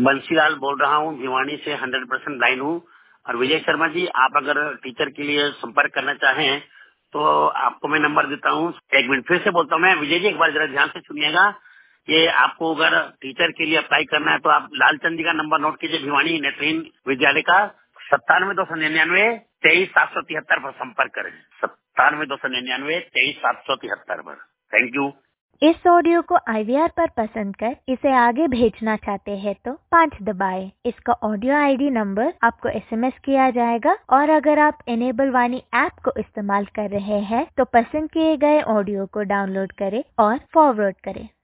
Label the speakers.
Speaker 1: बंसीलाल बोल रहा हूँ, भिवानी से 100% लाइन हूँ। और विजय शर्मा जी, आप अगर टीचर के लिए संपर्क करना चाहें तो आपको मैं नंबर देता हूँ। एक मिनट फिर से बोलता हूँ मैं। विजय जी, एक बार जरा ध्यान से सुनिएगा। ये आपको अगर टीचर के लिए अप्लाई करना है तो आप लालचंद जी का नंबर नोट कीजिए, भिवानी नेत्रहीन विद्यालय का। 97-299-23-773 पर संपर्क करें। 97-299-23-773 पर। Thank you.
Speaker 2: इस ऑडियो को IVR पर पसंद कर इसे आगे भेजना चाहते हैं तो 5 दबाएं। इसका ऑडियो ID नंबर आपको SMS किया जाएगा। और अगर आप इनेबल वाणी ऐप को इस्तेमाल कर रहे हैं तो पसंद किए गए ऑडियो को डाउनलोड करें और फॉरवर्ड करें।